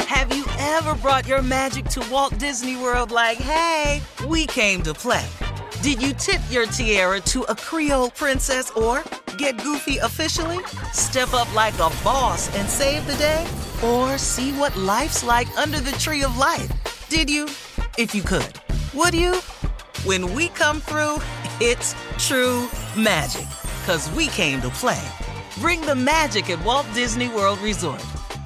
Have you ever brought your magic to Walt Disney World like, hey, we came to play? Did you tip your tiara to a Creole princess or get goofy officially? Step up like a boss and save the day? Or see what life's like under the tree of life? Did you? If you could. Would you? When we come through, it's true magic. 'Cause we came to play. Bring the magic at Walt Disney World Resort.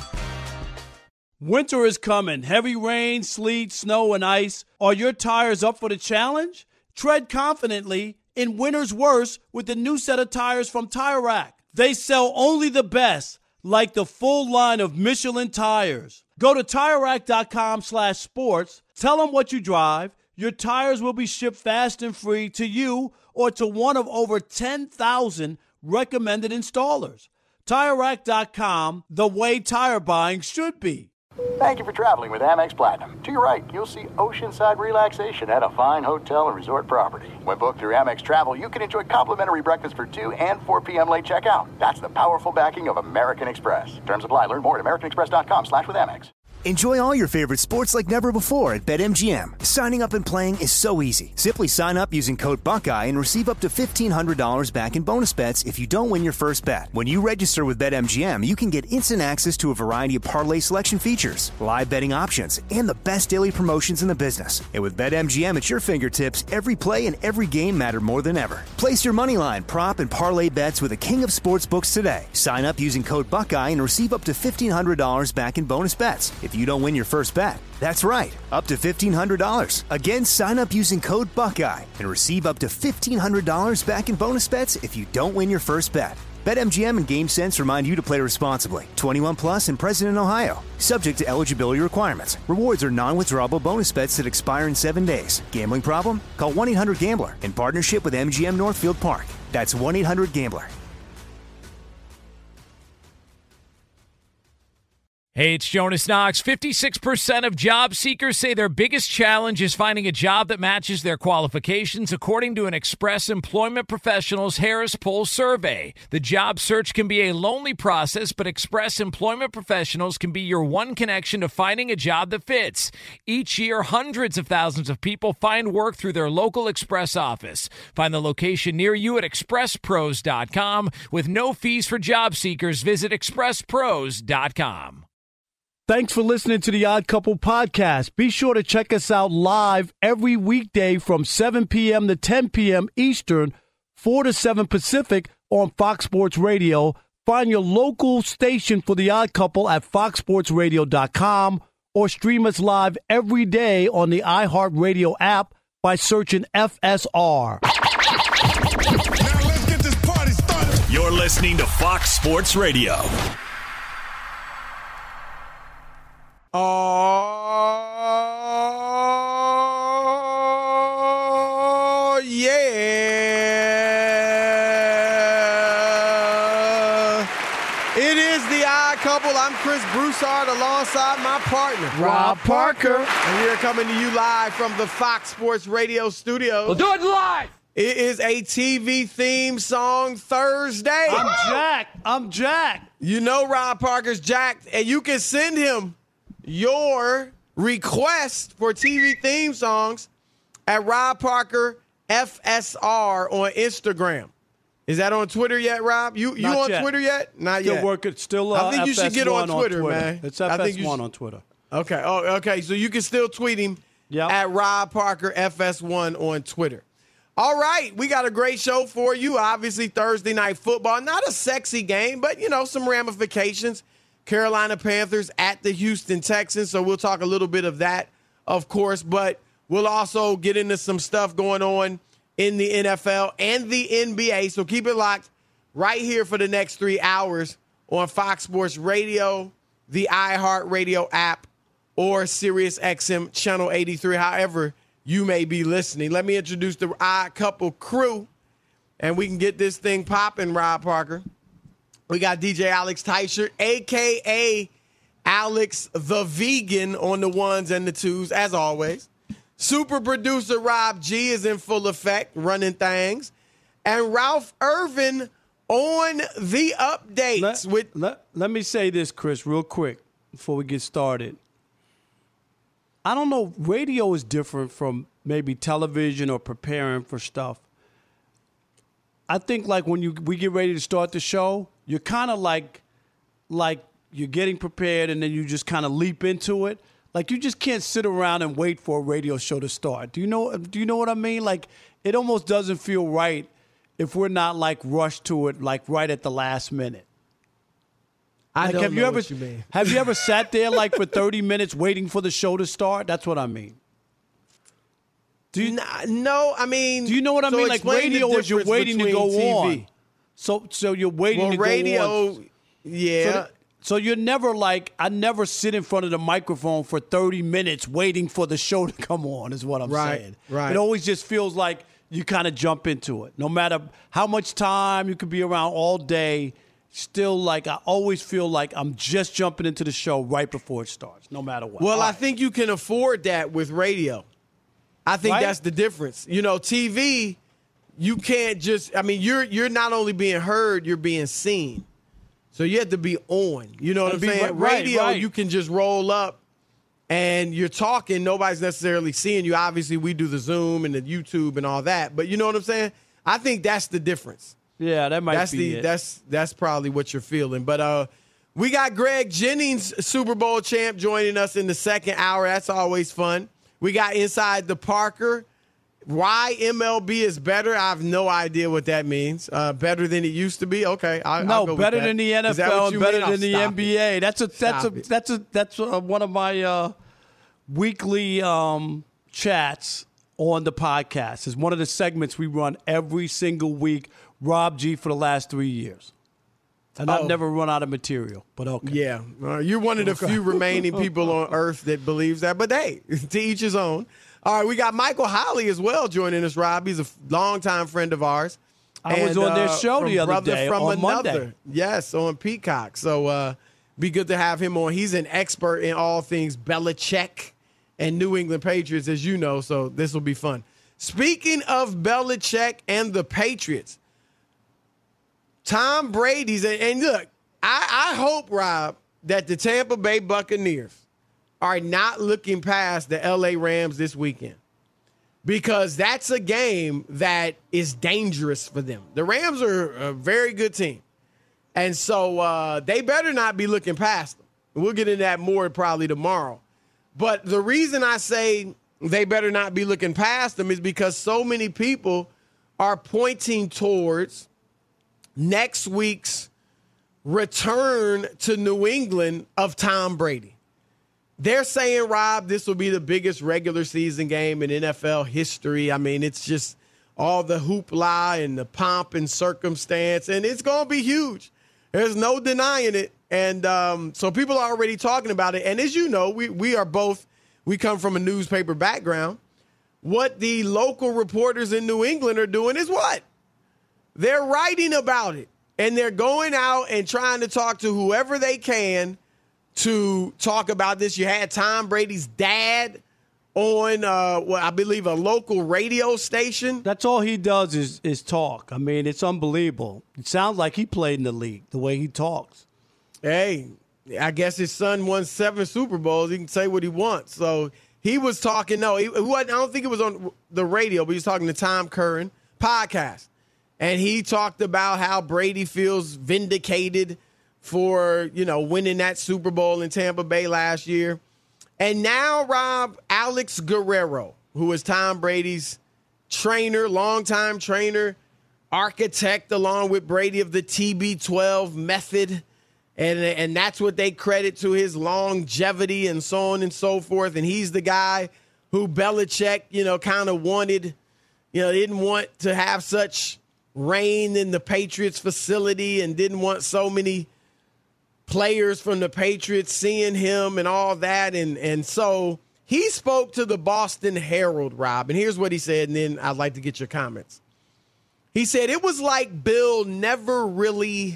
Winter is coming. Heavy rain, sleet, snow, and ice. Are your tires up for the challenge? Tread confidently in winter's worst with the new set of tires from Tire Rack. They sell only the best, like the full line of Michelin tires. Go to TireRack.com/sports. Tell them what you drive. Your tires will be shipped fast and free to you or to one of over 10,000 recommended installers. TireRack.com, the way tire buying should be. Thank you for traveling with Amex Platinum. To your right, you'll see oceanside relaxation at a fine hotel and resort property. When booked through Amex Travel, you can enjoy complimentary breakfast for 2 and 4 p.m. late checkout. That's the powerful backing of American Express. Terms apply. Learn more at americanexpress.com/withAmex. Enjoy all your favorite sports like never before at BetMGM. Signing up and playing is so easy. Simply sign up using code Buckeye and receive up to $1,500 back in bonus bets if you don't win your first bet. When you register with BetMGM, you can get instant access to a variety of parlay selection features, live betting options, and the best daily promotions in the business. And with BetMGM at your fingertips, every play and every game matter more than ever. Place your moneyline, prop, and parlay bets with the king of sportsbooks today. Sign up using code Buckeye and receive up to $1,500 back in bonus bets if you don't win your first bet. That's right, up to $1,500. Again, sign up using code Buckeye and receive up to $1,500 back in bonus bets if you don't win your first bet. BetMGM and GameSense remind you to play responsibly. 21 plus and present in Ohio. Subject to eligibility requirements. Rewards are non-withdrawable bonus bets that expire in 7 days. Gambling problem? Call 1-800-GAMBLER in partnership with MGM Northfield Park. That's 1-800-GAMBLER. Hey, it's Jonas Knox. 56% of job seekers say their biggest challenge is finding a job that matches their qualifications, according to an Express Employment Professionals Harris Poll survey. The job search can be a lonely process, but Express Employment Professionals can be your one connection to finding a job that fits. Each year, hundreds of thousands of people find work through their local Express office. Find the location near you at expresspros.com. With no fees for job seekers, visit expresspros.com. Thanks for listening to the Odd Couple podcast. Be sure to check us out live every weekday from 7 p.m. to 10 p.m. Eastern, 4 to 7 Pacific on Fox Sports Radio. Find your local station for the Odd Couple at foxsportsradio.com or stream us live every day on the iHeartRadio app by searching FSR. Now let's get this party started. You're listening to Fox Sports Radio. Oh, yeah. It is the Odd Couple. I'm Chris Broussard alongside my partner, Rob Parker. And we are coming to you live from the Fox Sports Radio studios. We'll do it live. It is a TV theme song Thursday. I'm jacked. You know Rob Parker's jacked, and you can send him your request for TV theme songs at Rob Parker FSR on Instagram. Is that on Twitter yet, Rob? You on yet. Twitter yet? Not still yet. Working. Still. I think you should get on Twitter, Twitter, man. It's FS1 on Twitter. Okay. Oh, okay. So you can still tweet him at Rob Parker FS1 on Twitter. All right, we got a great show for you. Obviously, Thursday Night Football. Not a sexy game, but, you know, some ramifications. Carolina Panthers at the Houston Texans, so we'll talk a little bit of that, of course, but we'll also get into some stuff going on in the NFL and the NBA, so keep it locked right here for the next 3 hours on Fox Sports Radio, the iHeartRadio app, or SiriusXM Channel 83, however you may be listening. Let me introduce the Odd Couple crew, and we can get this thing popping, Rob Parker. We got DJ Alex Teicher, a.k.a. Alex the Vegan on the ones and the twos, as always. Super producer Rob G is in full effect, running things. And Ralph Irvin on the updates. Let me say this, Chris, real quick before we get started. I don't know. Radio is different from maybe television or preparing for stuff. I think like when we get ready to start the show, you're kind of like you're getting prepared and then you just kind of leap into it. Like you just can't sit around and wait for a radio show to start. Do you know what I mean? Like it almost doesn't feel right if we're not like rushed to it like right at the last minute. I don't know what you mean. Have you ever sat there like for 30 minutes waiting for the show to start? That's what I mean. No, I mean. Do you know what I mean? Like radio is you're waiting to go on. So you're waiting to radio, go on. Yeah. So you're never like, I never sit in front of the microphone for 30 minutes waiting for the show to come on is what I'm saying. Right. It always just feels like you kind of jump into it. No matter how much time you could be around all day, still like I always feel like I'm just jumping into the show right before it starts, no matter what. Well, I think you can afford that with radio. I think that's the difference. You know, TV, you can't just, I mean, you're not only being heard, you're being seen. So you have to be on. You know what I'm saying? Radio, you can just roll up and you're talking. Nobody's necessarily seeing you. Obviously, we do the Zoom and the YouTube and all that. But you know what I'm saying? I think that's the difference. Yeah, that might be it. That's probably what you're feeling. But we got Greg Jennings, Super Bowl champ, joining us in the second hour. That's always fun. We got Inside the Parker. Why MLB is better, I have no idea what that means. Better than it used to be? Okay, I'll go better with that. Than the NFL and better than the NBA. That's one of my weekly chats on the podcast. It's one of the segments we run every single week. Rob G for the last 3 years. And I've never run out of material, but okay. Yeah, you're one of the few remaining people on earth that believes that. But hey, to each his own. All right, we got Michael Holley as well joining us, Rob. He's a longtime friend of ours. I was on their show the other day on Monday. Yes, on Peacock. So be good to have him on. He's an expert in all things Belichick and New England Patriots, as you know, so this will be fun. Speaking of Belichick and the Patriots, Tom Brady's, and look, I hope, Rob, that the Tampa Bay Buccaneers are not looking past the L.A. Rams this weekend because that's a game that is dangerous for them. The Rams are a very good team, and so they better not be looking past them. We'll get into that more probably tomorrow. But the reason I say they better not be looking past them is because so many people are pointing towards next week's return to New England of Tom Brady. They're saying, Rob, this will be the biggest regular season game in NFL history. I mean, it's just all the hoopla and the pomp and circumstance, and it's going to be huge. There's no denying it. And so people are already talking about it. And as you know, we come from a newspaper background. What the local reporters in New England are doing is what? They're writing about it. And they're going out and trying to talk to whoever they can to talk about this. You had Tom Brady's dad on, I believe, a local radio station. That's all he does is talk. I mean, it's unbelievable. It sounds like he played in the league, the way he talks. Hey, I guess his son won 7 Super Bowls. He can say what he wants. So he was talking. No, I don't think it was on the radio, but he was talking to Tom Curran podcast. And he talked about how Brady feels vindicated for, winning that Super Bowl in Tampa Bay last year. And now, Rob, Alex Guerrero, who is Tom Brady's trainer, longtime trainer, architect along with Brady of the TB12 method. And that's what they credit to his longevity and so on and so forth. And he's the guy who Belichick, kind of wanted, didn't want to have such reign in the Patriots facility and didn't want so many players from the Patriots seeing him and all that. And so he spoke to the Boston Herald, Rob, and here's what he said, and then I'd like to get your comments. He said, it was like Bill never really,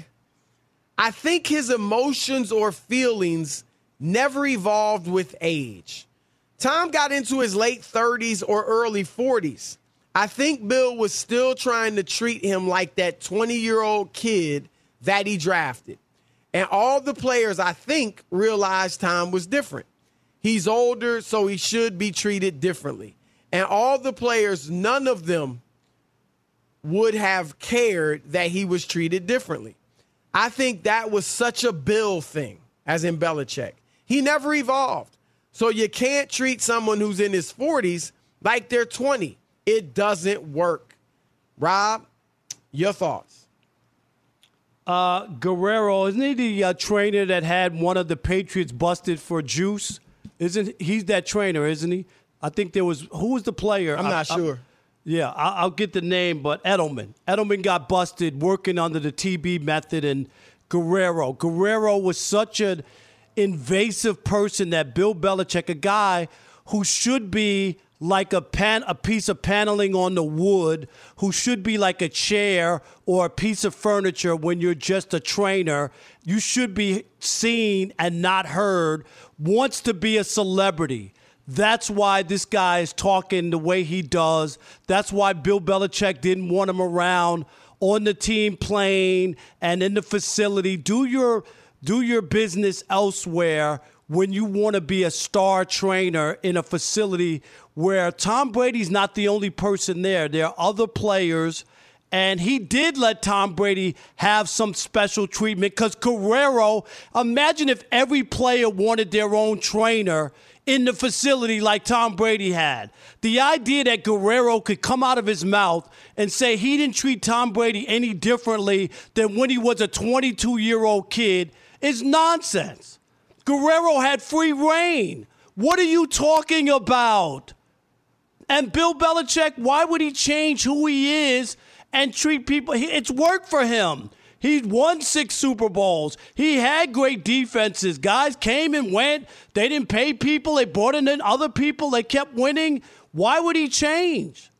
I think his emotions or feelings never evolved with age. Tom got into his late 30s or early 40s. I think Bill was still trying to treat him like that 20-year-old kid that he drafted. And all the players, I think, realized Tom was different. He's older, so he should be treated differently. And all the players, none of them would have cared that he was treated differently. I think that was such a Bill thing, as in Belichick. He never evolved. So you can't treat someone who's in his 40s like they're 20. It doesn't work. Rob, your thoughts? Guerrero, isn't he the trainer that had one of the Patriots busted for juice? He's that trainer, isn't he? I think who was the player? I'm not sure. I'll get the name, but Edelman. Edelman got busted working under the TB method, and Guerrero was such an invasive person that Bill Belichick, a guy who should be like a piece of paneling on the wood, who should be like a chair or a piece of furniture when you're just a trainer. You should be seen and not heard, wants to be a celebrity. That's why this guy is talking the way he does. That's why Bill Belichick didn't want him around on the team plane and in the facility. Do your business elsewhere when you want to be a star trainer in a facility where Tom Brady's not the only person there. There are other players, and he did let Tom Brady have some special treatment because Guerrero, imagine if every player wanted their own trainer in the facility like Tom Brady had. The idea that Guerrero could come out of his mouth and say he didn't treat Tom Brady any differently than when he was a 22-year-old kid is nonsense. Guerrero had free reign. What are you talking about? And Bill Belichick, why would he change who he is and treat people? It's worked for him. He won 6 Super Bowls. He had great defenses. Guys came and went. They didn't pay people. They brought in other people. They kept winning. Why would he change?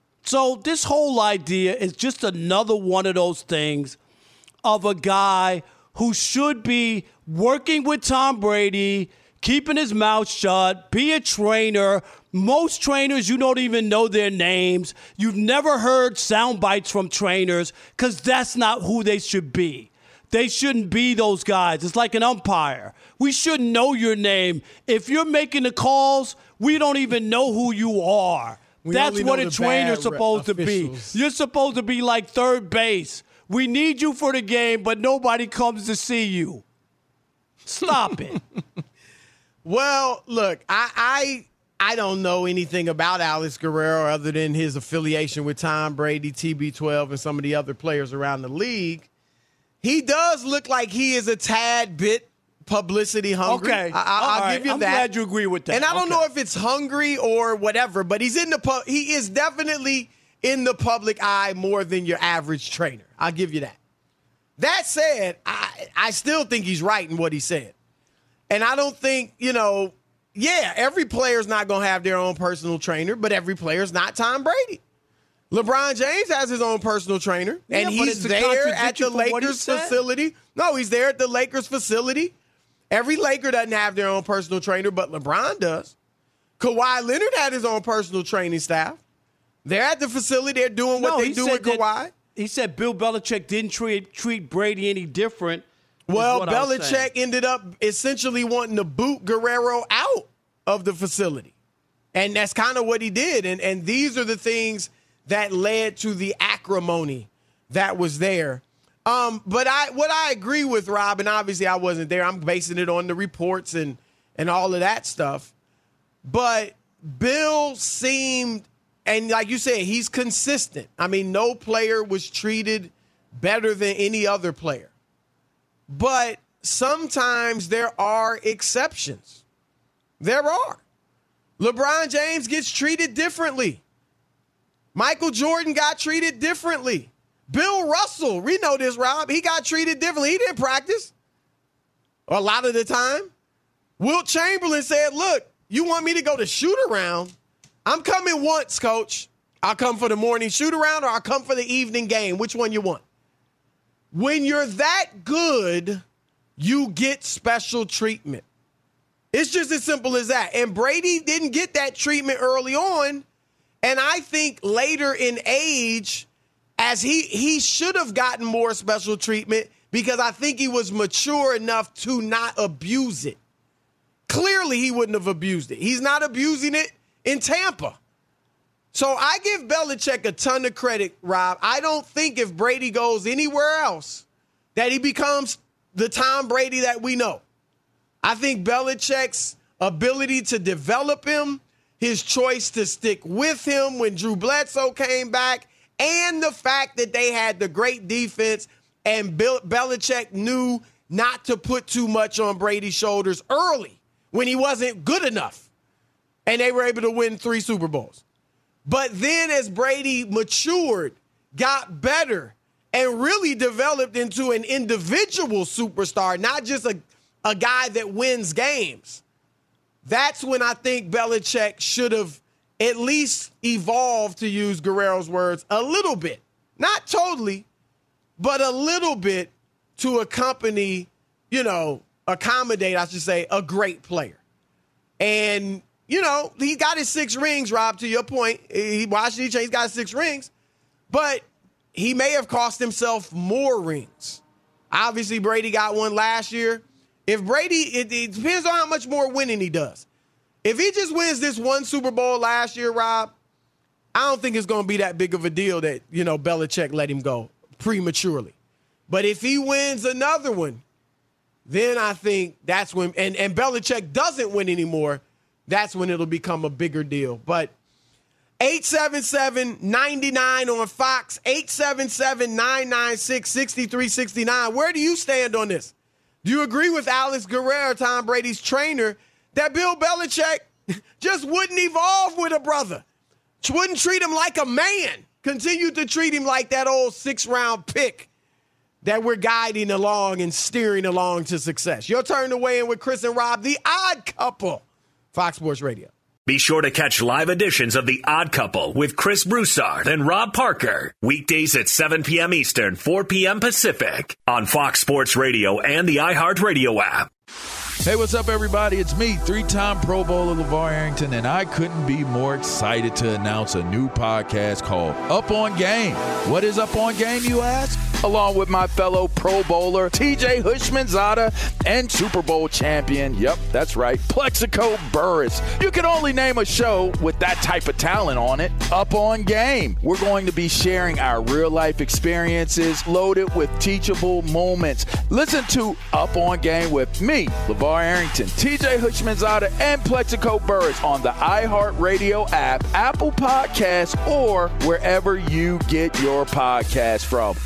So this whole idea is just another one of those things of a guy who should be working with Tom Brady, keeping his mouth shut, be a trainer. Most trainers, you don't even know their names. You've never heard sound bites from trainers because that's not who they should be. They shouldn't be those guys. It's like an umpire. We shouldn't know your name. If you're making the calls, we don't even know who you are. That's what a trainer's supposed to be. You're supposed to be like third base. We need you for the game, but nobody comes to see you. Stop it. Well, look, I don't know anything about Alex Guerrero other than his affiliation with Tom Brady, TB12, and some of the other players around the league. He does look like he is a tad bit publicity hungry. Okay. I'll give you I'm that. I'm glad you agree with that. And I don't know if it's hungry or whatever, but he is definitely in the public eye more than your average trainer. I'll give you that. That said, I still think he's right in what he said. And I don't think, every player's not going to have their own personal trainer, but every player's not Tom Brady. LeBron James has his own personal trainer, and he's there at the Lakers facility. No, he's there at the Lakers facility. Every Laker doesn't have their own personal trainer, but LeBron does. Kawhi Leonard had his own personal training staff. They're at the facility. They're doing what they do with Kawhi. He said Bill Belichick didn't treat Brady any different. Well, Belichick ended up essentially wanting to boot Guerrero out of the facility. And that's kind of what he did. And these are the things that led to the acrimony that was there. But what I agree with, Rob, and obviously I wasn't there. I'm basing it on the reports and all of that stuff. But Bill seemed, and like you said, he's consistent. I mean, no player was treated better than any other player. But sometimes there are exceptions. There are. LeBron James gets treated differently. Michael Jordan got treated differently. Bill Russell, we know this, Rob, he got treated differently. He didn't practice a lot of the time. Wilt Chamberlain said, look, you want me to go to shoot around? I'm coming once, coach. I'll come for the morning shoot around or I'll come for the evening game. Which one you want? When you're that good, you get special treatment. It's just as simple as that. And Brady didn't get that treatment early on. And I think later in age, as he should have gotten more special treatment because I think he was mature enough to not abuse it. clearly he wouldn't have abused it. He's not abusing it in Tampa. So I give Belichick a ton of credit, Rob. I don't think if Brady goes anywhere else that he becomes the Tom Brady that we know. I think Belichick's ability to develop him, his choice to stick with him when Drew Bledsoe came back, and the fact that they had the great defense and Belichick knew not to put too much on Brady's shoulders early when he wasn't good enough. And they were able to win 3 Super Bowls. But then as Brady matured, got better, and really developed into an individual superstar, not just a guy that wins games, that's when I think Belichick should have at least evolved, to use Guerrero's words, a little bit. Not totally, but a little bit to accompany, accommodate, I should say, a great player. And, he got his 6 rings, Rob, to your point. He's got 6 rings, but he may have cost himself more rings. Obviously, Brady got one last year. If Brady, it depends on how much more winning he does. If he just wins this 1 Super Bowl last year, Rob, I don't think it's going to be that big of a deal that, Belichick let him go prematurely. But if he wins another one, then I think that's when, and Belichick doesn't win anymore, that's when it'll become a bigger deal. But 877-99 on Fox, 877-996-6369. Where do you stand on this? Do you agree with Alex Guerrero, Tom Brady's trainer, that Bill Belichick just wouldn't evolve with a brother? Wouldn't treat him like a man. Continue to treat him like that old 6th-round pick that we're guiding along and steering along to success. Your turn to weigh in with Chris and Rob, the Odd Couple, Fox Sports Radio. Be sure to catch live editions of The Odd Couple with Chris Broussard and Rob Parker. Weekdays at 7 p.m. Eastern, 4 p.m. Pacific on Fox Sports Radio and the iHeartRadio app. Hey, what's up, everybody? It's me, 3-time Pro Bowler LeVar Arrington, and I couldn't be more excited to announce a new podcast called Up On Game. What is Up On Game, you ask? Along with my fellow Pro Bowler, TJ Houshmandzadeh, and Super Bowl champion, yep, that's right, Plexico Burress. You can only name a show with that type of talent on it. Up On Game. We're going to be sharing our real-life experiences loaded with teachable moments. Listen to Up On Game with me, LeVar Arrington, TJ Houshmandzadeh, and Plexico Burress on the iHeartRadio app, Apple Podcasts, or wherever you get your podcasts from.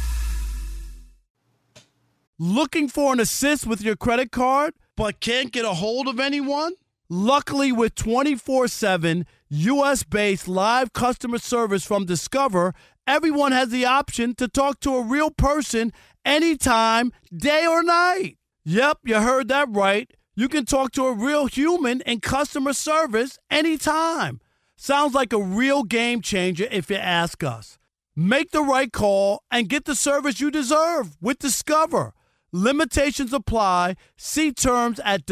Looking for an assist with your credit card, but can't get a hold of anyone? Luckily, with 24/7 U.S.-based live customer service from Discover, everyone has the option to talk to a real person anytime, day or night. Yep, you heard that right. You can talk to a real human in customer service anytime. Sounds like a real game changer if you ask us. Make the right call and get the service you deserve with Discover. Limitations apply. See terms at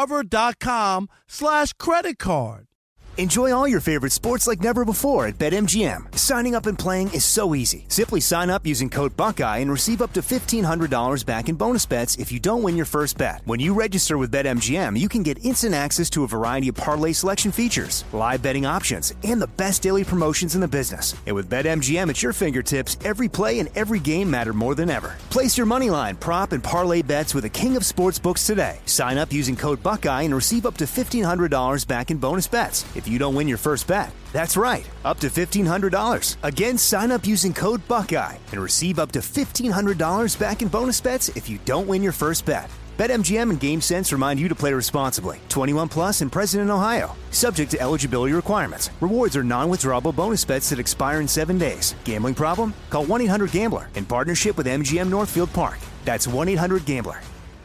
discover.com/creditcard. Enjoy all your favorite sports like never before at BetMGM. Signing up and playing is so easy. Simply sign up using code Buckeye and receive up to $1,500 back in bonus bets if you don't win your first bet. When you register with BetMGM, you can get instant access to a variety of parlay selection features, live betting options, and the best daily promotions in the business. And with BetMGM at your fingertips, every play and every game matter more than ever. Place your moneyline, prop, and parlay bets with the king of sportsbooks today. Sign up using code Buckeye and receive up to $1,500 back in bonus bets if you don't win your first bet. That's right, up to $1,500. Again, sign up using code Buckeye and receive up to $1,500 back in bonus bets if you don't win your first bet. BetMGM and GameSense remind you to play responsibly. 21 plus and present in Ohio. Subject to eligibility requirements. Rewards are non-withdrawable bonus bets that expire in 7 days. Gambling problem? Call 1-800-GAMBLER in partnership with MGM Northfield Park. That's 1-800-GAMBLER.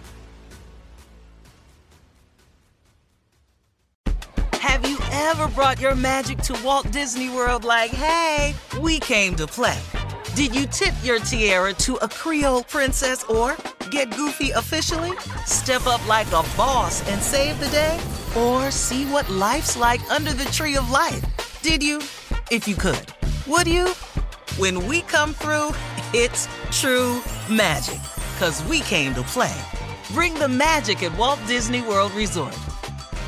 Have you ever brought your magic to Walt Disney World like, hey, we came to play? Did you tip your tiara to a Creole princess or get goofy officially? Step up like a boss and save the day? Or see what life's like under the tree of life? Did you? If you could. Would you? When we come through, it's true magic. 'Cause we came to play. Bring the magic at Walt Disney World Resort.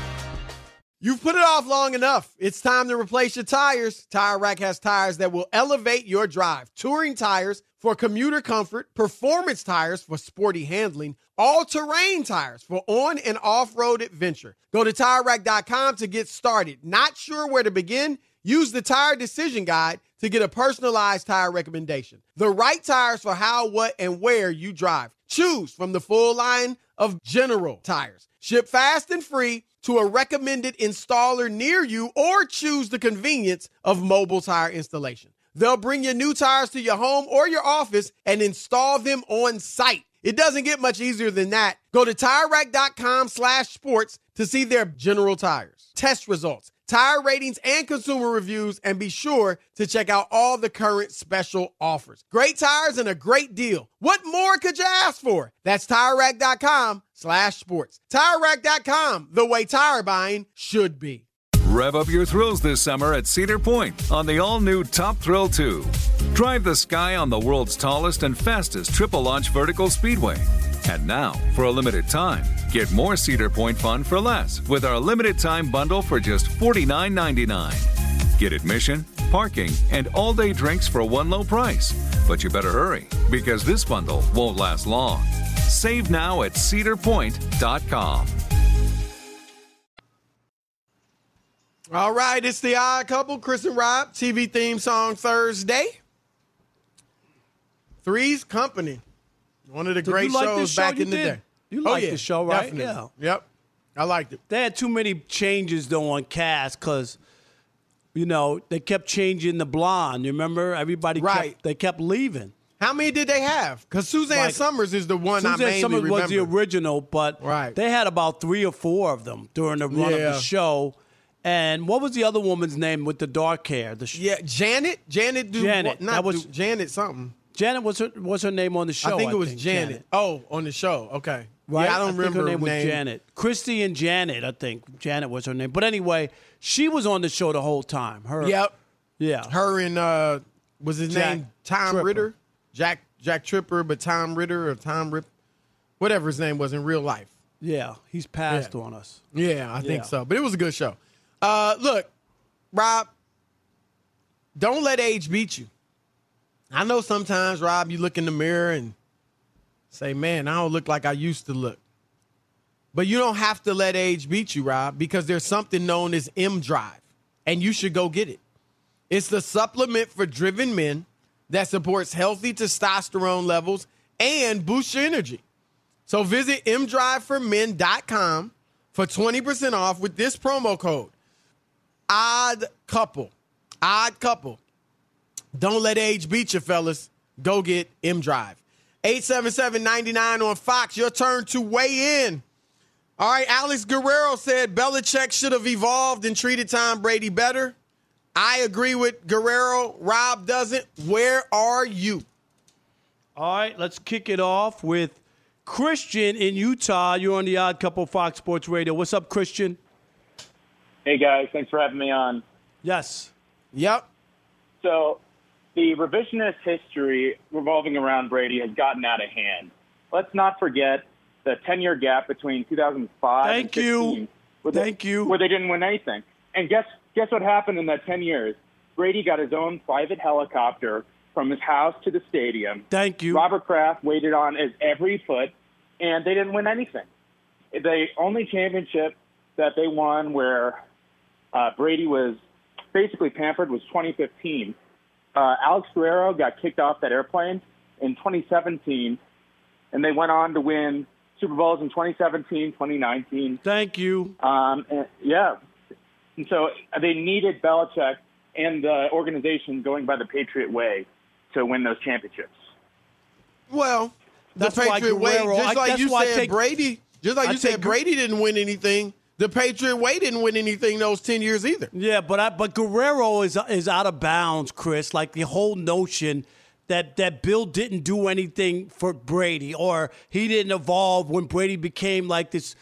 You've put it off long enough. It's time to replace your tires. Tire Rack has tires that will elevate your drive. Touring tires for commuter comfort, performance tires for sporty handling, all-terrain tires for on- and off-road adventure. Go to TireRack.com to get started. Not sure where to begin? Use the Tire Decision Guide to get a personalized tire recommendation. The right tires for how, what, and where you drive. Choose from the full line of General tires. Ship fast and free to a recommended installer near you, or choose the convenience of mobile tire installation. They'll bring your new tires to your home or your office and install them on site. It doesn't get much easier than that. Go to TireRack.com/sports to see their General tires, test results, tire ratings, and consumer reviews, and be sure to check out all the current special offers. Great tires and a great deal. What more could you ask for? That's TireRack.com/sports. TireRack.com, the way tire buying should be. Rev up your thrills this summer at Cedar Point on the all-new Top Thrill 2. Drive the sky on the world's tallest and fastest triple-launch vertical speedway. And now, for a limited time, get more Cedar Point fun for less with our limited-time bundle for just $49.99. Get admission, parking, and all-day drinks for one low price. But you better hurry, because this bundle won't last long. Save now at cedarpoint.com. All right, it's the Odd Couple, Chris and Rob, TV theme song Thursday. Three's Company, one of the great shows back in the day. You liked the show, right? Definitely. Yeah. Yep, I liked it. They had too many changes, though, on cast because, you know, they kept changing the blonde. You remember? Everybody kept leaving. How many did they have? Because Suzanne Summers is the one I mainly remember. Suzanne Summers was the original, but they had about 3 or 4 of them during the run of the show. And what was the other woman's name with the dark hair? Janet. Janet. Janet something. Janet was her name on the show. I think it was Janet. Oh, on the show. Okay. Right? Yeah, I don't remember her name. Was Janet. Christy and Janet, I think. Janet was her name. But anyway, she was on the show the whole time. Yep. Yeah. Her and was his name Tom Tripper. Ritter? Jack Tripper, but Tom Ritter or Tom Rip, whatever his name was in real life. Yeah, he's passed on us. Yeah, I think so. But it was a good show. Look, Rob, don't let age beat you. I know sometimes, Rob, you look in the mirror and say, man, I don't look like I used to look. But you don't have to let age beat you, Rob, because there's something known as M-Drive, and you should go get it. It's the supplement for driven men that supports healthy testosterone levels and boosts your energy. So visit mdriveformen.com for 20% off with this promo code. Odd Couple. Odd Couple. Don't let age beat you, fellas. Go get M-Drive. 877-99 on Fox. Your turn to weigh in. All right, Alex Guerrero said Belichick should have evolved and treated Tom Brady better. I agree with Guerrero. Rob doesn't. Where are you? All right, let's kick it off with Christian in Utah. You're on the Odd Couple Fox Sports Radio. What's up, Christian? Hey, guys. Thanks for having me on. Yes. Yep. So the revisionist history revolving around Brady has gotten out of hand. Let's not forget the 10-year gap between 2005 and 2016. Thank you. Where they didn't win anything. And guess what happened in that 10 years? Brady got his own private helicopter from his house to the stadium. Thank you. Robert Kraft waited on his every foot, and they didn't win anything. The only championship that they won where Brady was basically pampered was 2015. Alex Guerrero got kicked off that airplane in 2017, and they went on to win Super Bowls in 2017, 2019. Thank you. And so they needed Belichick and the organization going by the Patriot way to win those championships. Well, the Patriot way, just like you said, Brady. Just like you said, Brady didn't win anything. The Patriot way didn't win anything those 10 years either. Yeah, but Guerrero is out of bounds, Chris. Like the whole notion that Bill didn't do anything for Brady or he didn't evolve when Brady became like this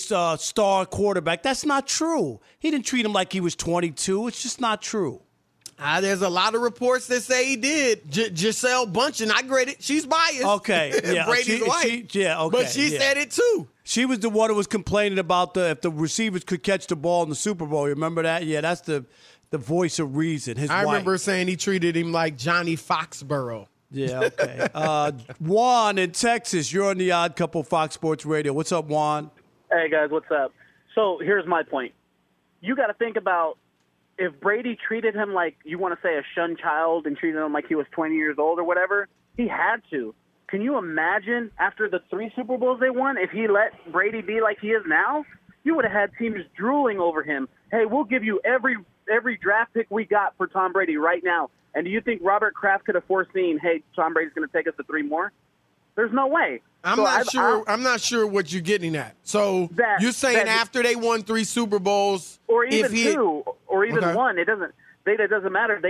star quarterback. That's not true. He didn't treat him like he was 22. It's just not true. There's a lot of reports that say he did. Gisele Bundchen, I grade it. She's biased. Okay, yeah. Brady's wife. Okay. But she said it too. She was the one who was complaining about if the receivers could catch the ball in the Super Bowl. You remember that? Yeah, that's the voice of reason, his wife. I remember saying he treated him like Johnny Foxborough. Yeah, okay. Juan in Texas, you're on the Odd Couple Fox Sports Radio. What's up, Juan? Hey, guys, what's up? So here's my point. You got to think about if Brady treated him like, you want to say, a shunned child and treated him like he was 20 years old or whatever, he had to. Can you imagine after the 3 Super Bowls they won, if he let Brady be like he is now? You would have had teams drooling over him. Hey, we'll give you every draft pick we got for Tom Brady right now. And do you think Robert Kraft could have foreseen, hey, Tom Brady's going to take us to 3 more? There's no way. I'm not sure what you're getting at. So you're saying after they won 3 Super Bowls, or even 2, or even 1, it doesn't matter.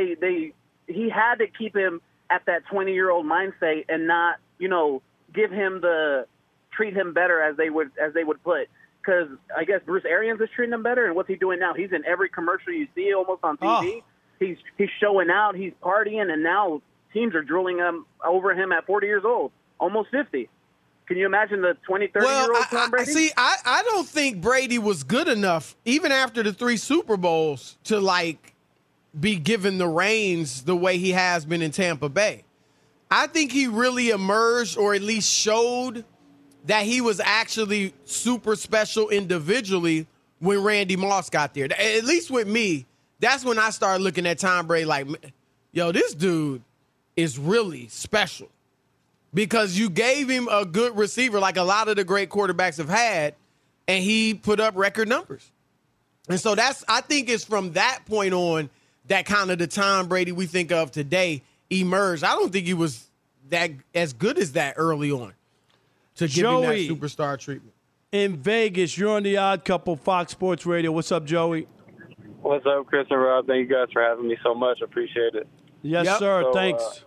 He had to keep him at that 20-year-old mindset and not, give him treat him better as they would put. Because I guess Bruce Arians is treating him better, and what's he doing now? He's in every commercial you see almost on TV. He's showing out, he's partying, and now teams are drooling over him at 40 years old, almost 50. Can you imagine the 20, 30-year-old Tom Brady? I don't think Brady was good enough, even after the 3 Super Bowls, to, be given the reins the way he has been in Tampa Bay. I think he really emerged, or at least showed, that he was actually super special individually when Randy Moss got there. At least with me, that's when I started looking at Tom Brady like, yo, this dude is really special. Because you gave him a good receiver like a lot of the great quarterbacks have had, and he put up record numbers. And so I think it's from that point on that kind of the Tom Brady we think of today emerged. I don't think he was that as good as that early on to give him that superstar treatment. In Vegas, you're on the Odd Couple Fox Sports Radio. What's up, Joey? What's up, Chris and Rob? Thank you guys for having me so much. Appreciate it. Yes, sir. So, thanks.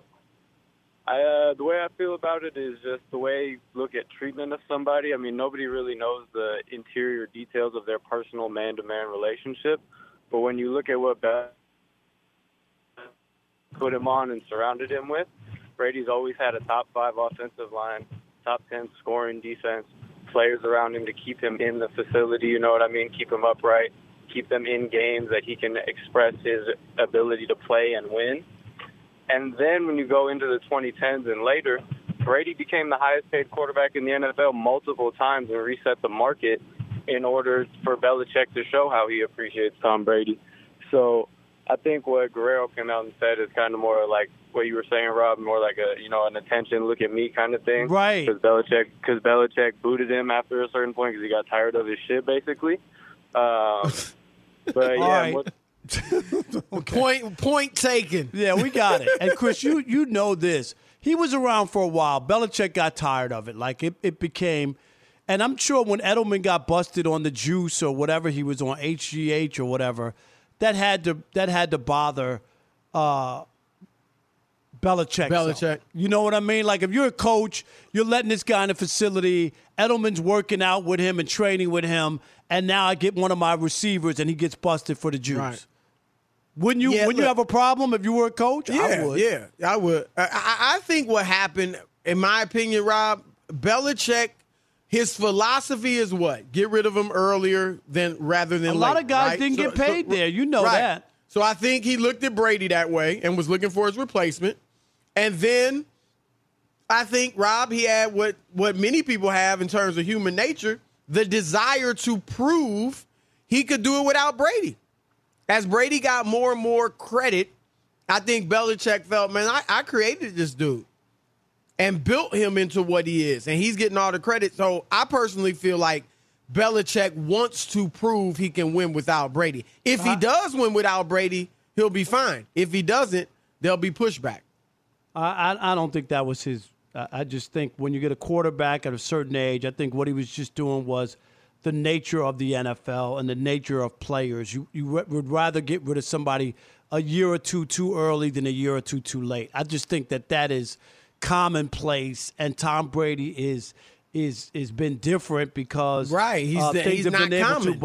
The way I feel about it is just the way you look at treatment of somebody. I mean, nobody really knows the interior details of their personal man-to-man relationship. But when you look at what Bell put him on and surrounded him with, Brady's always had a top 5 offensive line, top 10 scoring defense, players around him to keep him in the facility, you know what I mean, keep him upright, keep them in games that he can express his ability to play and win. And then when you go into the 2010s and later, Brady became the highest paid quarterback in the NFL multiple times and reset the market in order for Belichick to show how he appreciates Tom Brady. So I think what Guerrero came out and said is kind of more like what you were saying, Rob, more like an attention, look at me kind of thing. Right. Because Belichick booted him after a certain point because he got tired of his shit, basically. But yeah. Okay. Point taken. Yeah, we got it. And Chris, you know this. He was around for a while. Belichick got tired of it. Like it became, and I'm sure when Edelman got busted on the juice or whatever he was on, HGH or whatever, that had to bother Belichick. So. You know what I mean? Like if you're a coach, you're letting this guy in the facility, Edelman's working out with him and training with him, and now I get one of my receivers and he gets busted for the juice. Right. Wouldn't you? You have a problem if you were a coach? Yeah, I would. Yeah, I would. I think what happened, in my opinion, Rob, Belichick, his philosophy is what? Get rid of him earlier rather than later. A lot of guys didn't get paid there. You know that. So I think he looked at Brady that way and was looking for his replacement. And then I think, Rob, he had what many people have in terms of human nature, the desire to prove he could do it without Brady. As Brady got more and more credit, I think Belichick felt, man, I created this dude and built him into what he is, and he's getting all the credit. So I personally feel like Belichick wants to prove he can win without Brady. If he does win without Brady, he'll be fine. If he doesn't, there'll be pushback. I don't think that was his. I just think when you get a quarterback at a certain age, I think what he was just doing was the nature of the NFL and the nature of players. You would rather get rid of somebody a year or two too early than a year or two too late. I just think that is commonplace, and Tom Brady is been different because he's things have not been able common. to.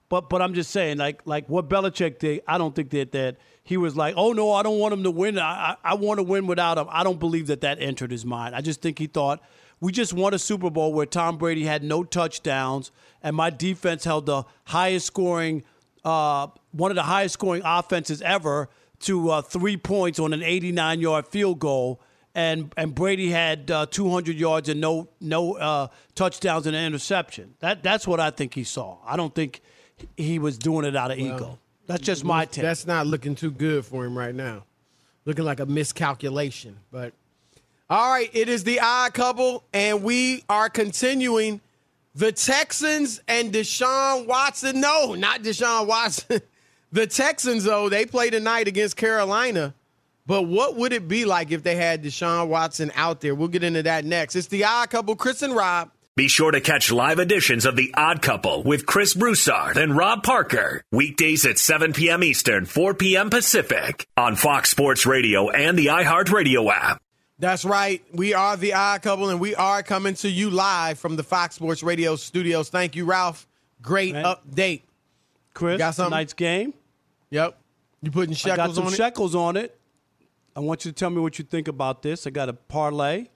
But I'm just saying, like what Belichick did, I don't think that he was like, oh, no, I don't want him to win. I want to win without him. I don't believe that entered his mind. I just think he thought, we just won a Super Bowl where Tom Brady had no touchdowns, and my defense held the highest scoring, one of the highest scoring offenses ever to 3 points on an 89-yard field goal, and Brady had 200 yards and no touchdowns and an interception. That's what I think he saw. I don't think he was doing it out of ego. That's just my take. That's not looking too good for him right now. Looking like a miscalculation, but. All right, it is the Odd Couple, and we are continuing the Texans and Deshaun Watson. No, not Deshaun Watson. The Texans, though, they play tonight against Carolina. But what would it be like if they had Deshaun Watson out there? We'll get into that next. It's the Odd Couple, Chris and Rob. Be sure to catch live editions of The Odd Couple with Chris Broussard and Rob Parker. Weekdays at 7 p.m. Eastern, 4 p.m. Pacific on Fox Sports Radio and the iHeartRadio app. That's right. We are the Odd Couple, and we are coming to you live from the Fox Sports Radio studios. Thank you, Ralph. Great update. Chris, got tonight's game. Yep. You putting shekels on it? I got some shekels on it. I want you to tell me what you think about this. I got a parlay.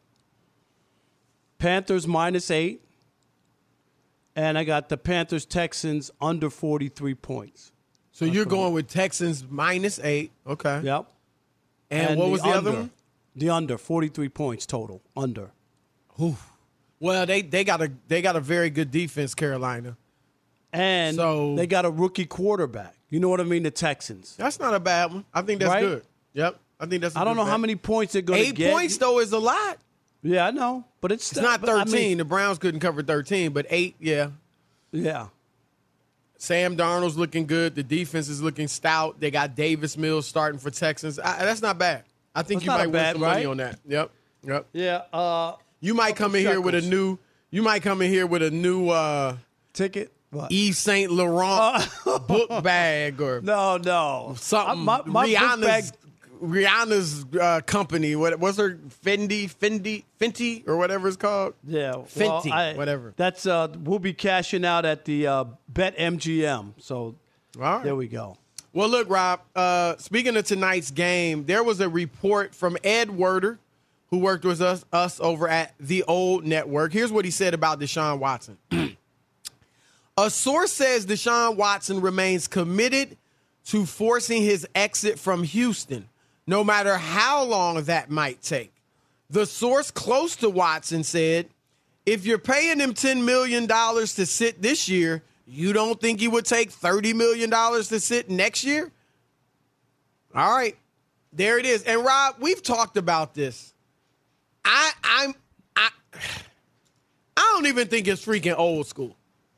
Panthers -8. And I got the Panthers-Texans under 43 points. So you're going with Texans -8. Okay. Yep. And what was the other one? The under, 43 points total, under. Oof. Well, they got a very good defense, Carolina. And they got a rookie quarterback. You know what I mean? The Texans. That's not a bad one. I think that's good. Yep. I think that's a I don't know bet. How many points they're going to get. 8 points, though, is a lot. Yeah, I know. But it's not 13. The Browns couldn't cover 13, but 8, yeah. Yeah. Sam Darnold's looking good. The defense is looking stout. They got Davis Mills starting for Texans. That's not bad. I think you might win some money on that. Yep. Yeah. You might come in here with a new. You might come in here with a new ticket. What? Yves Saint Laurent book bag or no something. My Rihanna's company. What's her Fenty or whatever it's called? Yeah, Fenty, whatever. That's we'll be cashing out at the BetMGM. So there we go. Well, look, Rob, speaking of tonight's game, there was a report from Ed Werder, who worked with us over at the Old Network. Here's what he said about Deshaun Watson. A source says Deshaun Watson remains committed to forcing his exit from Houston, no matter how long that might take. The source close to Watson said, if you're paying him $10 million to sit this year, you don't think he would take $30 million to sit next year? All right. There it is. And, Rob, we've talked about this. I don't even think it's freaking old school.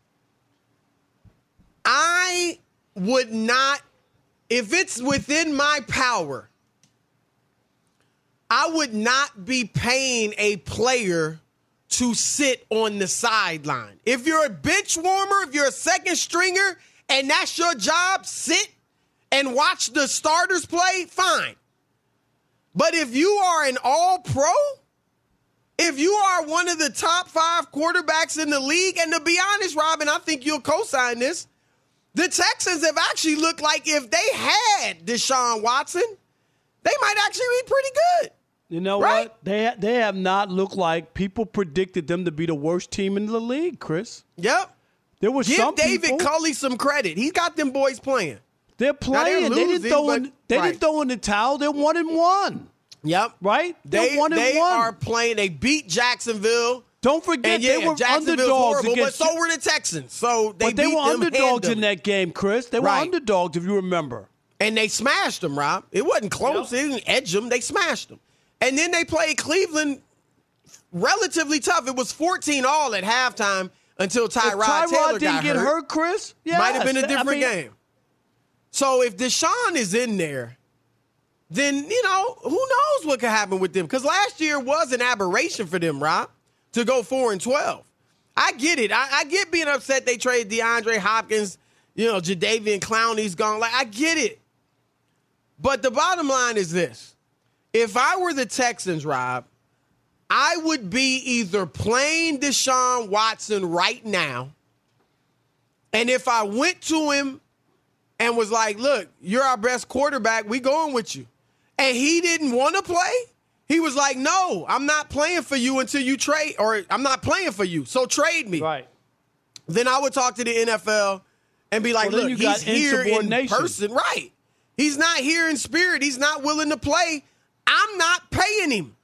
I would not, if it's within my power, I would not be paying a player to sit on the sideline. If you're a bench warmer, if you're a second stringer, and that's your job, sit and watch the starters play, fine. But if you are an all-pro, if you are one of the top 5 quarterbacks in the league, and to be honest, Robin, I think you'll co-sign this, the Texans have actually looked like if they had Deshaun Watson, they might actually be pretty good. You know what? They have not looked like people predicted them to be the worst team in the league, Chris. Yep. There was Give David Culley some credit. He got them boys playing. They're playing. They didn't throw in the towel. They're 1-1. Yep. Right? They're 1-1. They are playing. They beat Jacksonville. Don't forget, they were underdogs horrible, against. But so were the Texans. So they were underdogs handily in that game, Chris. They were underdogs, if you remember. And they smashed them, Rob. It wasn't close. They didn't edge them. They smashed them. And then they played Cleveland relatively tough. It was 14-all at halftime until Tyrod Taylor didn't get hurt, Chris. Yes. Might have been a different game. So if Deshaun is in there, then, who knows what could happen with them? Because last year was an aberration for them, Rob, to go 4-12. I get it. I get being upset they traded DeAndre Hopkins, Jadeveon Clowney's gone. I get it. But the bottom line is this. If I were the Texans, Rob, I would be either playing Deshaun Watson right now And if I went to him and was like, look, you're our best quarterback, we going with you, and he didn't want to play, he was like, no, I'm not playing for you until you trade, or I'm not playing for you, so trade me. Right. Then I would talk to the NFL and be like, look, he's here in person. Right. He's not here in spirit. He's not willing to play. I'm not paying him.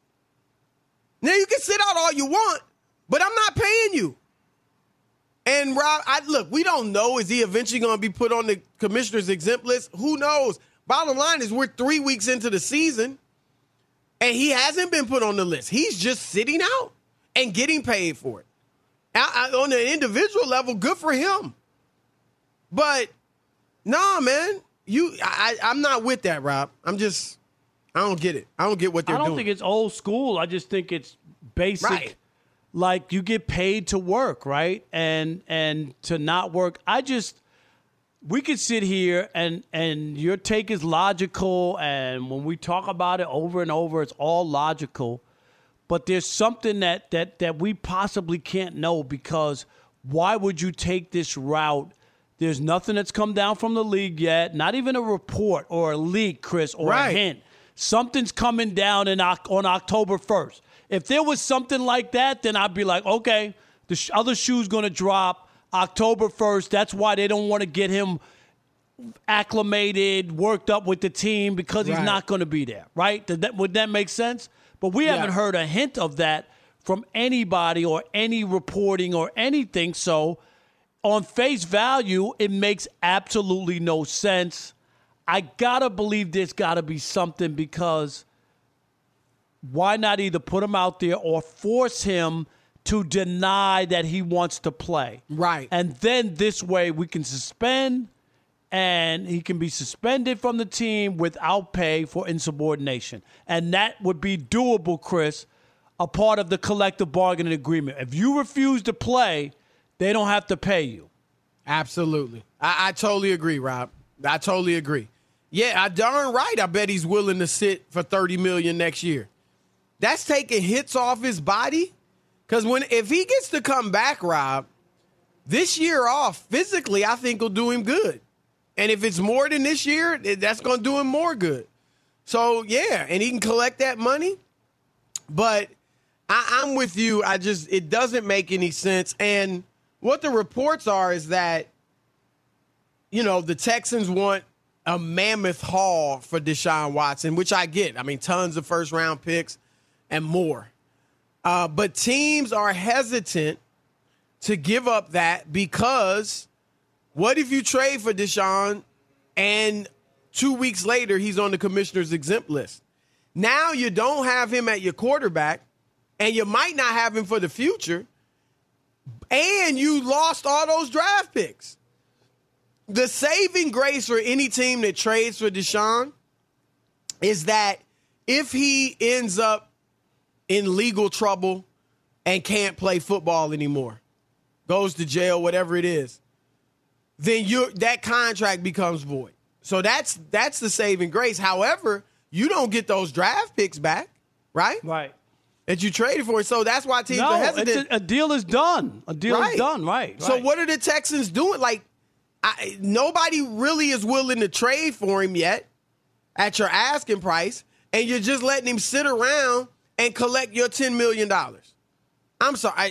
Now, you can sit out all you want, but I'm not paying you. And, Rob, look, we don't know. Is he eventually going to be put on the commissioner's exempt list? Who knows? Bottom line is we're 3 weeks into the season, and he hasn't been put on the list. He's just sitting out and getting paid for it. On an individual level, good for him. But, nah, man, I'm not with that, Rob. I don't get it. I don't get what they're doing. I don't think it's old school. I just think it's basic. Right. Like, you get paid to work, right? And to not work. We could sit here and your take is logical, and when we talk about it over and over, it's all logical. But there's something that we possibly can't know, because why would you take this route? There's nothing that's come down from the league yet, not even a report or a leak, Chris, or a hint. Something's coming down on October 1st. If there was something like that, then I'd be like, okay, the other shoe's going to drop October 1st. That's why they don't want to get him acclimated, worked up with the team, because he's not going to be there, right? Would that make sense? But we haven't heard a hint of that from anybody or any reporting or anything. So on face value, it makes absolutely no sense. I got to believe there's got to be something, because why not either put him out there or force him to deny that he wants to play? Right. And then this way we can suspend, and he can be suspended from the team without pay for insubordination. And that would be doable, Chris, a part of the collective bargaining agreement. If you refuse to play, they don't have to pay you. Absolutely. I totally agree, Rob. I totally agree. Yeah, darn right. I bet he's willing to sit for $30 million next year. That's taking hits off his body. Because if he gets to come back, Rob, this year off, physically, I think will do him good. And if it's more than this year, that's going to do him more good. So, yeah, and he can collect that money. But I'm with you. It doesn't make any sense. And what the reports are is that, the Texans want a mammoth haul for Deshaun Watson, which I get. I mean, tons of first-round picks and more. But teams are hesitant to give up that, because what if you trade for Deshaun and 2 weeks later he's on the commissioner's exempt list? Now you don't have him at your quarterback, and you might not have him for the future, and you lost all those draft picks. The saving grace for any team that trades for Deshaun is that if he ends up in legal trouble and can't play football anymore, goes to jail, whatever it is, then that contract becomes void. So that's the saving grace. However, you don't get those draft picks back, right? Right. That you traded for. So that's why teams are hesitant. A deal is done. A deal is done, right. So what are the Texans doing? Like, nobody really is willing to trade for him yet at your asking price, and you're just letting him sit around and collect your $10 million. I'm sorry.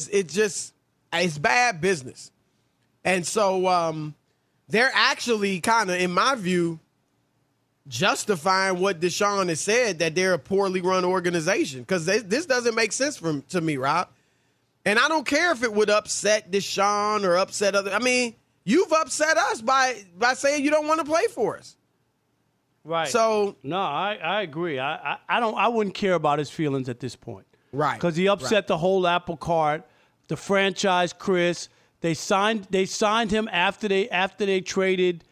It's bad business. And so they're actually kind of, in my view, justifying what Deshaun has said, that they're a poorly run organization, because this doesn't make sense to me, Rob. And I don't care if it would upset Deshaun or upset other. I mean, you've upset us by saying you don't want to play for us. Right. So no, I agree. I wouldn't care about his feelings at this point. Right. Because he upset the whole apple cart, the franchise, Chris. They signed him after they traded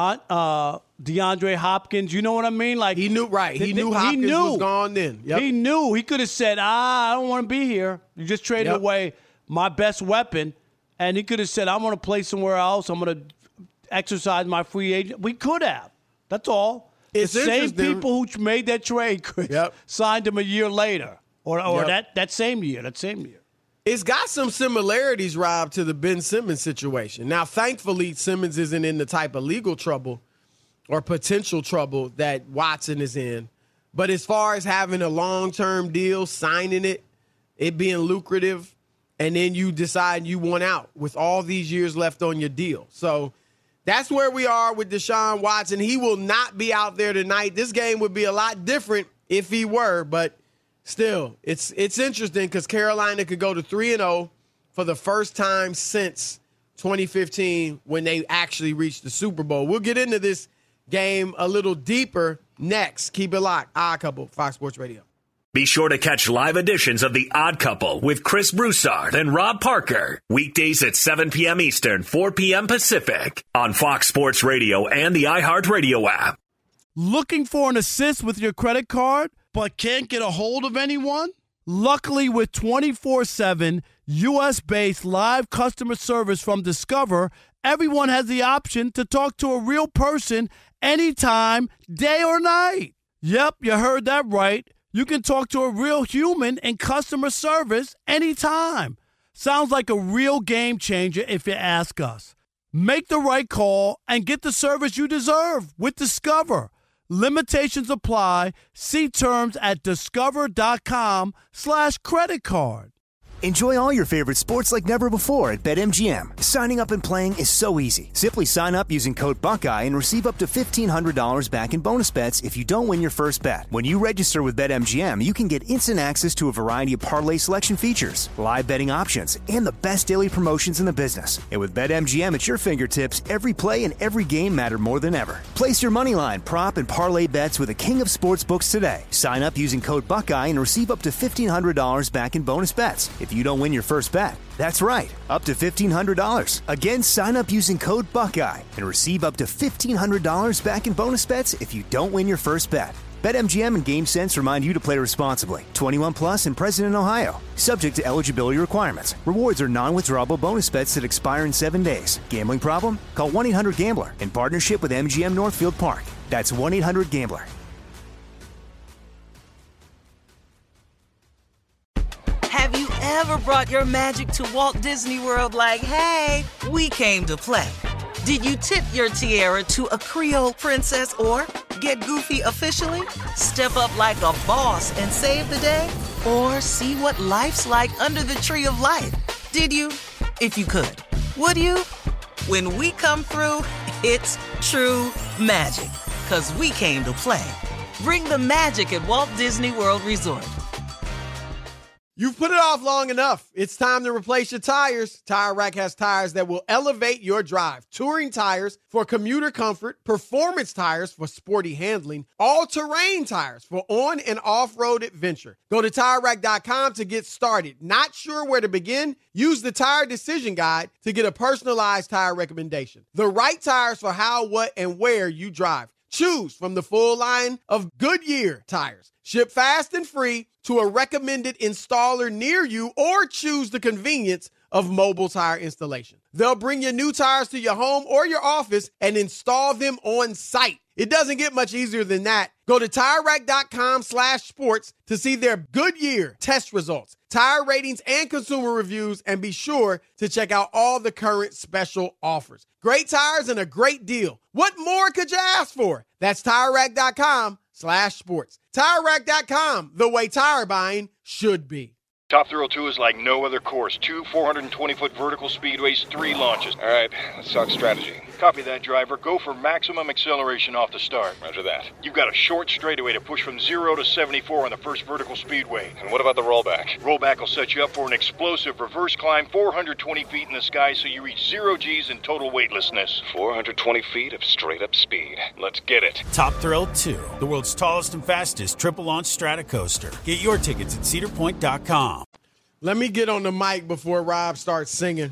DeAndre Hopkins. You know what I mean? Like, he knew, right? He knew Hopkins was gone then. Yep. He knew. He could have said, I don't want to be here. You just traded away my best weapon. And he could have said, I want to play somewhere else. I'm going to exercise my free agent. We could have. That's all. It's the same people who made that trade, Chris, signed him a year later. Or that same year. It's got some similarities, Rob, to the Ben Simmons situation. Now, thankfully, Simmons isn't in the type of legal trouble or potential trouble that Watson is in. But as far as having a long-term deal, signing it being lucrative, and then you decide you want out with all these years left on your deal. So that's where we are with Deshaun Watson. He will not be out there tonight. This game would be a lot different if he were, but still, it's interesting because Carolina could go to 3-0 for the first time since 2015 when they actually reached the Super Bowl. We'll get into this game a little deeper next. Keep it locked. Odd Couple, Fox Sports Radio. Be sure to catch live editions of The Odd Couple with Chris Broussard and Rob Parker. Weekdays at 7 p.m. Eastern, 4 p.m. Pacific on Fox Sports Radio and the iHeartRadio app. Looking for an assist with your credit card but can't get a hold of anyone? Luckily, with 24/7 U.S.-based live customer service from Discover, everyone has the option to talk to a real person anytime, day or night. Yep, you heard that right. You can talk to a real human in customer service anytime. Sounds like a real game changer if you ask us. Make the right call and get the service you deserve with Discover. Limitations apply. See terms at discover.com/credit card. Enjoy all your favorite sports like never before at BetMGM. Signing up and playing is so easy. Simply sign up using code Buckeye and receive up to $1,500 back in bonus bets if you don't win your first bet. When you register with BetMGM, you can get instant access to a variety of parlay selection features, live betting options, and the best daily promotions in the business. And with BetMGM at your fingertips, every play and every game matter more than ever. Place your moneyline, prop, and parlay bets with the king of sportsbooks today. Sign up using code Buckeye and receive up to $1,500 back in bonus bets if you don't win your first bet. That's right, up to $1,500. Again, sign up using code Buckeye and receive up to $1,500 back in bonus bets if you don't win your first bet. BetMGM and GameSense remind you to play responsibly. 21 plus and present in Ohio. Subject to eligibility requirements. Rewards are non-withdrawable bonus bets that expire in 7 days. Gambling problem? Call 1-800-GAMBLER in partnership with MGM Northfield Park. That's 1-800-GAMBLER. Have you ever brought your magic to Walt Disney World like, hey, we came to play? Did you tip your tiara to a Creole princess or get goofy officially? Step up like a boss and save the day? Or see what life's like under the tree of life? Did you? If you could. Would you? When we come through, it's true magic. 'Cause we came to play. Bring the magic at Walt Disney World Resort. You've put it off long enough. It's time to replace your tires. Tire Rack has tires that will elevate your drive. Touring tires for commuter comfort, performance tires for sporty handling, all-terrain tires for on- and off-road adventure. Go to TireRack.com to get started. Not sure where to begin? Use the Tire Decision Guide to get a personalized tire recommendation. The right tires for how, what, and where you drive. Choose from the full line of Goodyear tires. Ship fast and free to a recommended installer near you, or choose the convenience of mobile tire installation. They'll bring your new tires to your home or your office and install them on site. It doesn't get much easier than that. Go to TireRack.com/sports to see their Goodyear test results, tire ratings, and consumer reviews, and be sure to check out all the current special offers. Great tires and a great deal. What more could you ask for? That's TireRack.com/sports. TireRack.com, the way tire buying should be. Top Thrill 2 is like no other course. 2 420-foot vertical speedways, 3 launches. All right, let's talk strategy. Copy that, driver. Go for maximum acceleration off the start. Roger that. You've got a short straightaway to push from 0 to 74 on the first vertical speedway. And what about the rollback? Rollback will set you up for an explosive reverse climb 420 feet in the sky so you reach 0 Gs in total weightlessness. 420 feet of straight-up speed. Let's get it. Top Thrill 2, the world's tallest and fastest triple-launch stratocoaster. Get your tickets at cedarpoint.com. Let me get on the mic before Rob starts singing.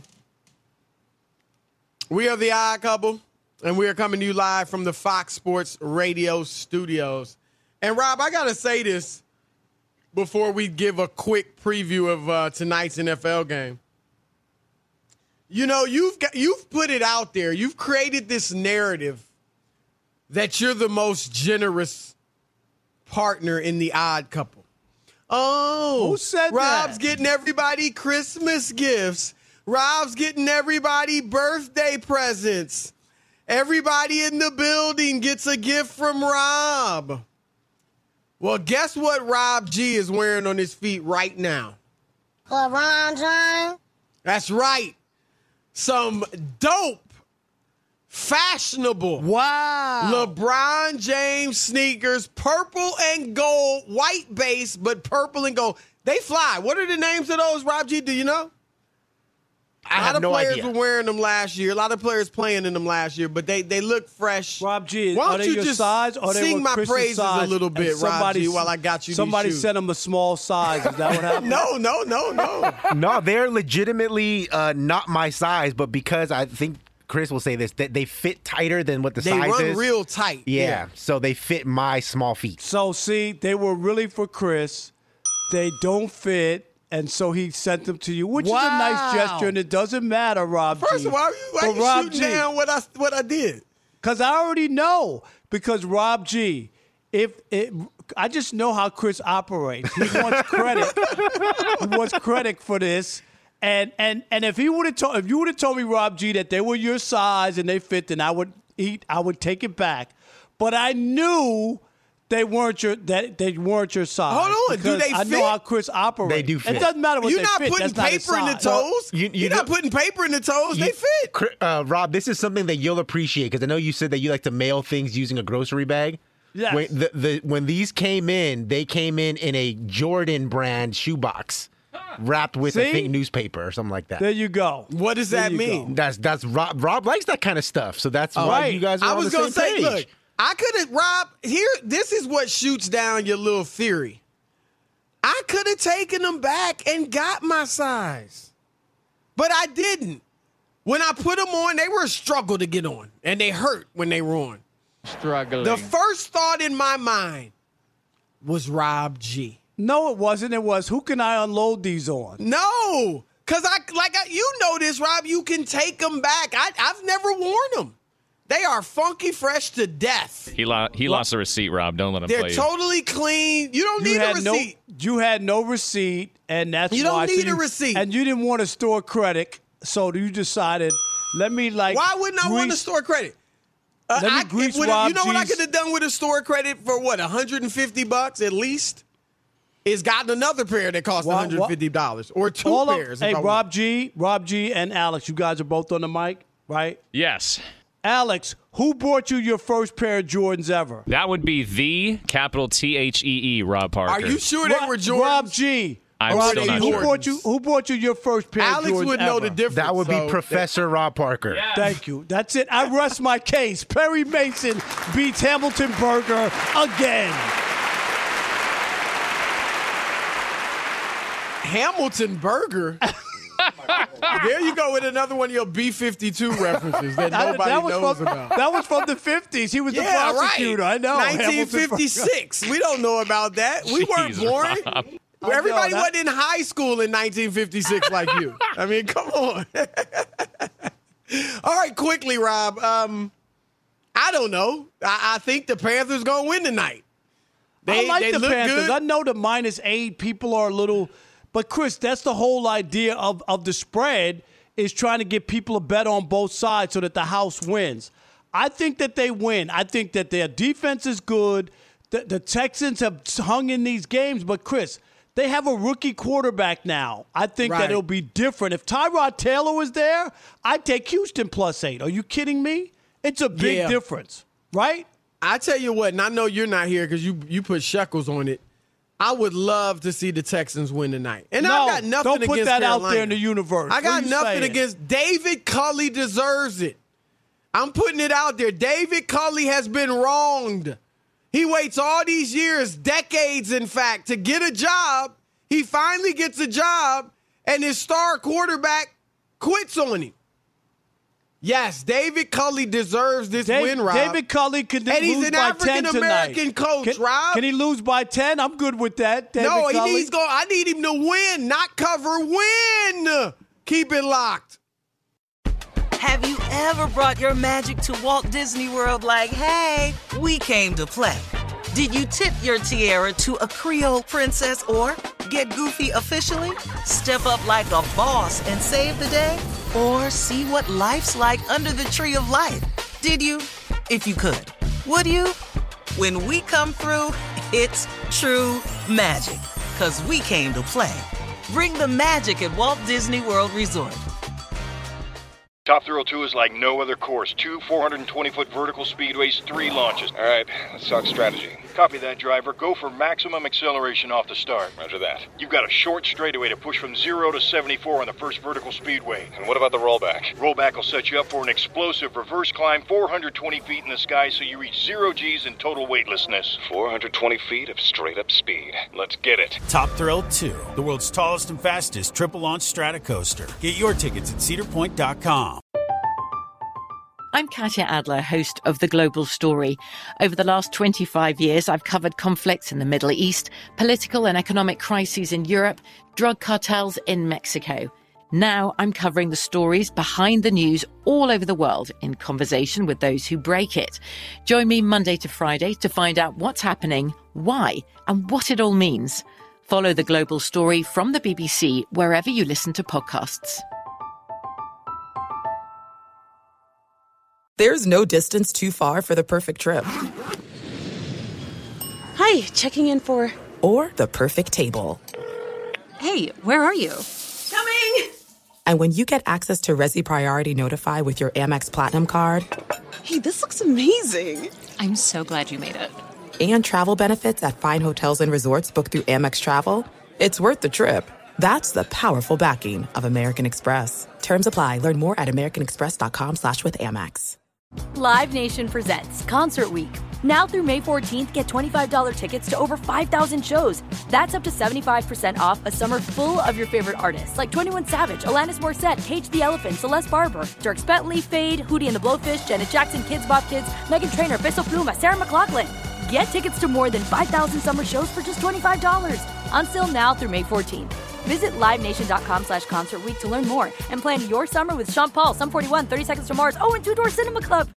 We are the Odd Couple, and we are coming to you live from the Fox Sports Radio studios. And, Rob, I got to say this before we give a quick preview of tonight's NFL game. You know, you've put it out there. You've created this narrative that you're the most generous partner in the Odd Couple. Oh. Who said Rob's that? getting everybody Christmas gifts. Rob's getting everybody birthday presents. Everybody in the building gets a gift from Rob. Well, guess what Rob G is wearing on his feet right now? LeBron James. That's right. Some dope, fashionable, LeBron James sneakers, purple and gold, white base, but purple and gold. They fly. What are the names of those, Rob G? Do you know? I have no idea. A lot of players were wearing them last year. A lot of players playing in them last year, but they look fresh. Rob G, why are don't they you your just size? Or sing my praises a little bit, Rob G, while I got you Somebody these shoes. sent him a small size. Is that what happened? No. No, they're legitimately not my size, but because I think Chris will say this, that they fit tighter than what the They size is. run real tight. Yeah, so they fit my small feet. So, see, they were really for Chris. They don't fit. And so he sent them to you, which is a nice gesture, and it doesn't matter, Rob G. First of all, why you shooting down what I did? Because I already know. Because Rob G, I just know how Chris operates. He wants credit. He wants credit for this. And if you would have told me, Rob G, that they were your size and they fit, then I would take it back. But I knew they weren't your size. Hold on, do they fit? I know how Chris operates. They do fit. It doesn't matter what You're they not fit. putting That's paper in not the his size. toes. You're not putting paper in the toes. They fit. Rob, this is something that you'll appreciate because I know you said that you like to mail things using a grocery bag. Yes. When these came in, they came in a Jordan brand shoebox wrapped with I think newspaper or something like that. There you go. What does that mean? That's Rob. Rob likes that kind of stuff, so that's why you guys are on the same page. I was gonna say, look, I could have, Rob, this is what shoots down your little theory. I could have taken them back and got my size, but I didn't. When I put them on, they were a struggle to get on, and they hurt when they were on. Struggling. The first thought in my mind was Rob G. No, it wasn't. It was, who can I unload these on? No, because you know this, Rob, you can take them back. I've never worn them. They are funky fresh to death. He lost a receipt, Rob. Don't let him They're play you. totally clean. You don't need a receipt. You had no receipt, and that's why. You don't need a receipt. And you didn't want to store credit, so you decided, why wouldn't I want to store credit? Let me grease Rob You know what I G's- could have done with a store credit for what, $150 at least? Is gotten another pair that cost $150 or two pairs. Hey, Rob G, and Alex, you guys are both on the mic, right? Yes. Alex, who bought you your first pair of Jordans ever? That would be the capital THEE, Rob Parker. Are you sure they were Jordans? Rob G. I'm Rob still G, not sure. Who bought you your first pair Alex of Jordans would know ever? the difference. That would be Professor Rob Parker. Yeah. Thank you. That's it. I rest my case. Perry Mason beats Hamilton Berger again. Hamilton Berger? There you go with another one of your B-52 references that nobody knows about. That was from the 50s. He was the prosecutor. Right. I know. 1956. We don't know about that. We weren't born. Rob. Everybody wasn't in high school in 1956 like you. I mean, come on. All right, quickly, Rob. I don't know. I think the Panthers going to win tonight. I like the look Panthers. good. I know the -8 people are a little, but Chris, that's the whole idea of the spread is trying to get people to bet on both sides so that the house wins. I think that they win. I think that their defense is good. The Texans have hung in these games, but Chris, they have a rookie quarterback now. I think that it'll be different. If Tyrod Taylor was there, I'd take Houston +8. Are you kidding me? It's a big difference, right? I tell you what, and I know you're not here because you put shekels on it. I would love to see the Texans win tonight. And No, I got nothing don't put against that Carolina. out there in the universe. I What got are you nothing saying? against David Culley deserves it. I'm putting it out there. David Culley has been wronged. He waits all these years, decades in fact, to get a job. He finally gets a job, and his star quarterback quits on him. Yes, David Culley deserves this win, Rob. David Culley can and he's lose an by 10 African-American tonight. coach, Rob. Can he lose by 10? I'm good with that. David No, Culley. I need him to win, not cover. Win. Keep it locked. Have you ever brought your magic to Walt Disney World like, hey, we came to play? Did you tip your tiara to a Creole princess or get goofy officially? Step up like a boss and save the day? Or see what life's like under the tree of life? Did you? If you could. Would you? When we come through, it's true magic. 'Cause we came to play. Bring the magic at Walt Disney World Resort. Top Thrill 2 is like no other course. 2 420-foot vertical speedways, 3 launches. All right, let's talk strategy. Copy that, driver. Go for maximum acceleration off the start. Roger that. You've got a short straightaway to push from 0 to 74 on the first vertical speedway. And what about the rollback? Rollback will set you up for an explosive reverse climb 420 feet in the sky so you reach 0 G's in total weightlessness. 420 feet of straight-up speed. Let's get it. Top Thrill 2, the world's tallest and fastest triple-launch Stratocoaster. Get your tickets at cedarpoint.com. I'm Katya Adler, host of The Global Story. Over the last 25 years, I've covered conflicts in the Middle East, political and economic crises in Europe, drug cartels in Mexico. Now I'm covering the stories behind the news all over the world in conversation with those who break it. Join me Monday to Friday to find out what's happening, why, and what it all means. Follow The Global Story from the BBC wherever you listen to podcasts. There's no distance too far for the perfect trip. Hi, checking in for... Or the perfect table. Hey, where are you? Coming! And when you get access to Resi Priority Notify with your Amex Platinum card... Hey, this looks amazing. I'm so glad you made it. And travel benefits at fine hotels and resorts booked through Amex Travel, it's worth the trip. That's the powerful backing of American Express. Terms apply. Learn more at americanexpress.com/withAmex. Live Nation presents Concert Week. Now through May 14th, get $25 tickets to over 5,000 shows. That's up to 75% off a summer full of your favorite artists like 21 Savage, Alanis Morissette, Cage the Elephant, Celeste Barber, Dierks Bentley, Fade, Hootie and the Blowfish, Janet Jackson, Kids Bop Kids, Meghan Trainor, Peso Pluma, Sarah McLachlan. Get tickets to more than 5,000 summer shows for just $25. On sale now through May 14th. Visit LiveNation.com/Concert Week to learn more and plan your summer with Sean Paul, Sum 41, 30 Seconds to Mars, and Two Door Cinema Club.